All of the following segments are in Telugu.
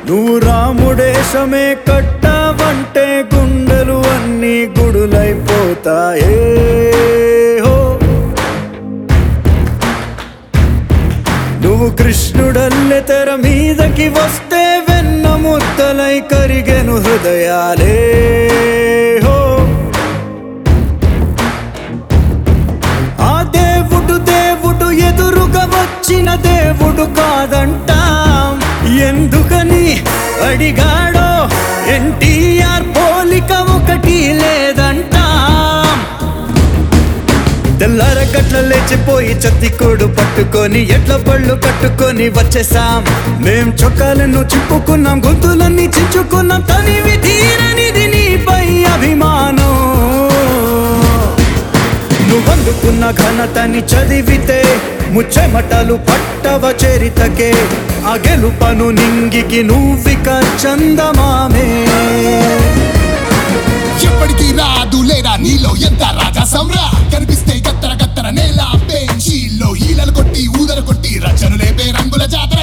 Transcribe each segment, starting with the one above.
నువ్వు రాముడేశమే కట్టావంటే గుండెలు అన్నీ గుడులైపోతాయే హో. నువ్వు కృష్ణుడల్లె తెర మీదకి వస్తే వెన్న ముద్దలై కరిగెను హృదయాలే హో. ఆ దేవుడు దేవుడు ఎదురుగా వచ్చిన దేవుడు కాదంటాం. ఎందుకని అడిగాడో ఎన్టీఆర్ పోలిక ఒకటి లేదంటాం. తెల్లారగట్ల లేచిపోయి చత్తికోడు పట్టుకొని ఎడ్ల పళ్ళు కట్టుకొని వచ్చేసాం. మేం చొక్కాలను చిప్పుకున్నాం, గొంతులన్నీ చించుకున్నాం. తనివి తీరనిది నీపై అభిమానం. నువ్వందుకున్న ఘనతని చదివితే ముచ్చెమటలు పట్టవ చరితకే. ఆ గెలుపను నింగికి నువ్విక చందమామే. ఎప్పటికీ రాదు లేరా నీలో ఎంత రాజా సమ్రా. కనిపిస్తే గత్తర గత్తర నేల బెంచీల్లో ఈలలు కొట్టి ఊదర కొట్టి రచనలు లేపే రంగుల జాతర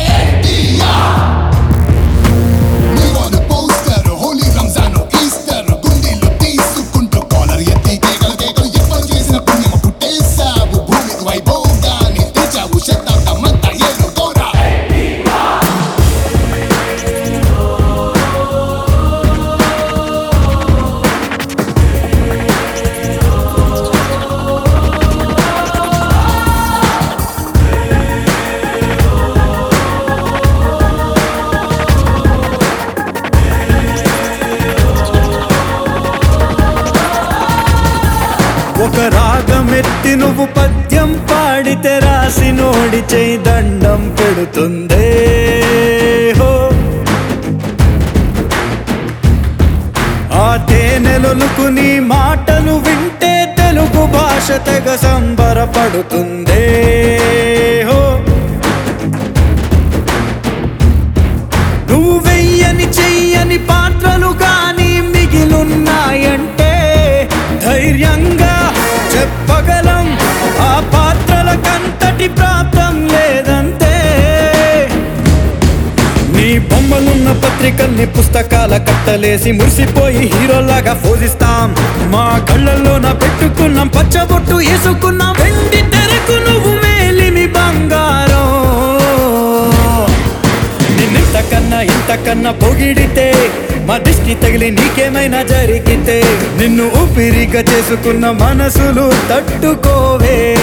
నీలోని పోస్టర్ హోలీ రంజాన్ ఈస్టర్ గుండీలు తీసుకుంటూ కాలర్ ఎత్తి కేకలు కేకలు ఎప్పలు చేసిన పుణ్యము పుట్టేశావు. భూమికి వైభోగాన్ని తెచ్చావు. శతాబ్దమంతా ఏలు కోరా. ఒక రాగమెత్తి నువ్వు పద్యం పాడితే రాసి నోడి చేయి దండం పెడుతుందే హో. ఆ తేనెలొలుకు నీ మాటలు వింటే తెలుగు భాష తెగ సంబరపడుతుందే హో. నువ్వు వెయ్యని చెయ్యని పాత్రలు కానీ మిగిలున్నాయంటే ధైర్యంగా చెప్పగలం. ఆ పాత్రలకంతటి ప్రాప్తం లేదంతే. నీ బొమ్మలున్న పత్రికల్ని పుస్తకాల కట్టలేసి మురిసిపోయి హీరోలాగా పోజిస్తాం. మా కళ్ళల్లోన పెట్టుకున్నాం పచ్చబొట్టు వేసుకున్నాం. వెండి తెరకు నువ్వు మేలిమి బంగారం. నిన్నింతకన్నా ఇంతకన్నా పొగిడితే మా దిష్టి తగిలి నీకేమైనా జరిగితే నిన్ను ఊపిరిగా చేసుకున్న మనసులు తట్టుకోవే.